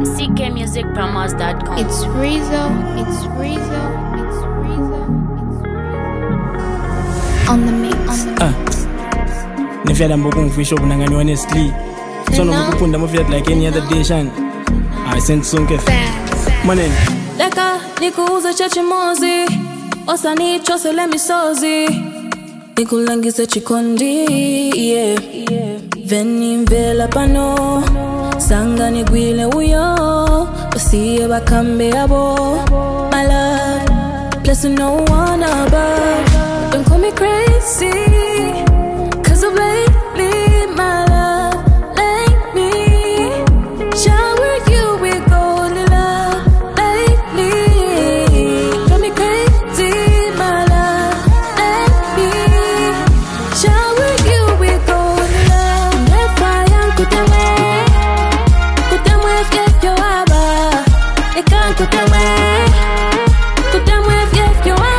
ckmusicpromos.com. It's Rizzo, it's Rizzo, it's Rizzo, on the mix. Nifyada mbokungifisho bunangani honestly. So no mukupunda mufyada like any other day shan. I sent sonke. Manen. Leka nikuuze chachimozi, osani chosele misozi, nikulangise chikondi, yeah. Veni mvela pano, sanga nigwile uyo, osiye bakambe abo. My love, place no one above. Don't call me crazy, cause of lately, my love, like me. Shower you with golden love, lately. Call me crazy, my love, like me. Shower you with golden love. Never young, kutemwe fief yo aba. Ekan kutemwe fief yo aba.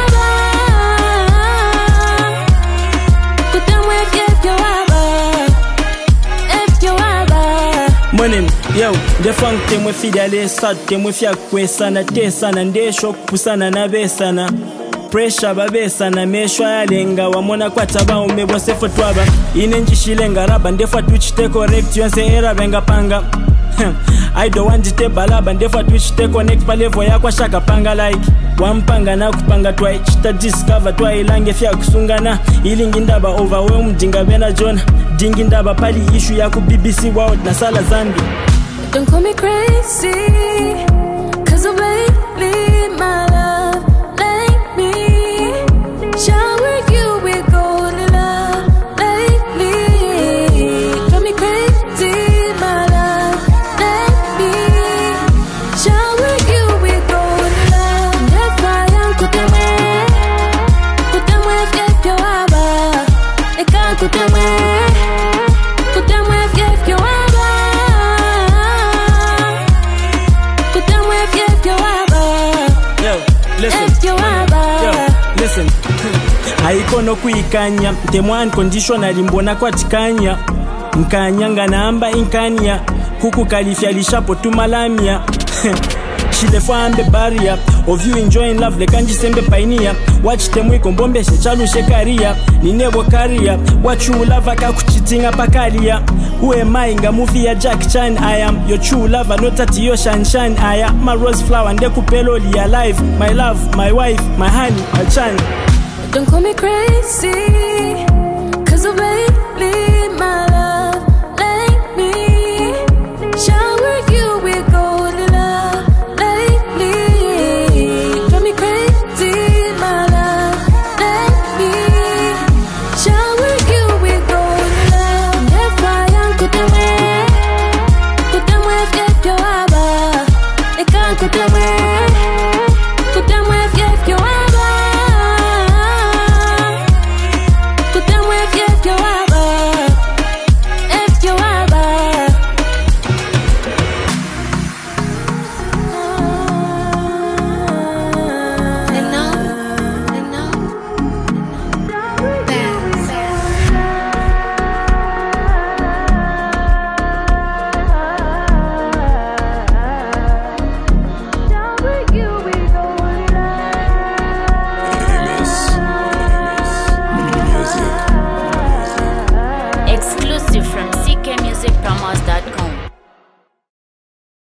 Manen, yo, the funk temwe fidale sad temwe fya kwesana tesana ndesho kusana na besana. Pressure babesana meshwa yalenga wamona kwataba umebo sefo twaba inenjishilenga raba ndefa tuchite correct yonse era benga panga. I don't want to balaba ndefa tuchite connect pa level yakwa shaka panga like wampanga na kupanga twa chita discover twa ilange fya kusungana ilingi ndaba overwhelmed dinga bena John dingi ndaba pali issue ya ku BBC World na sala Zambi. Don't call me crazy, cause of lately, my love, like me. Shower you with golden love, lately. Call me crazy, my love, like me. Shower you with golden love. Never young, kutemwe fief yo aba. Ekan kutemwe fief yo aba. Listen, haikono kuikanya temwa unconditionally mbona kwatikanya nkanyanga namba inkanya kuku kalifya lishapo tumalamia. She the fambe barrier of you enjoying love like anji sembe painia. Watch temwe kombombe shechalu shekaria ninebo career what you love akakuchitinga pakalia. Who am I nga movie ya Jack Chan? I am your true lover, not at your shan. I am my rose flower and dekupelo li alive. My love, my wife, my honey, my chan. Don't call me crazy, cause of lately, my love.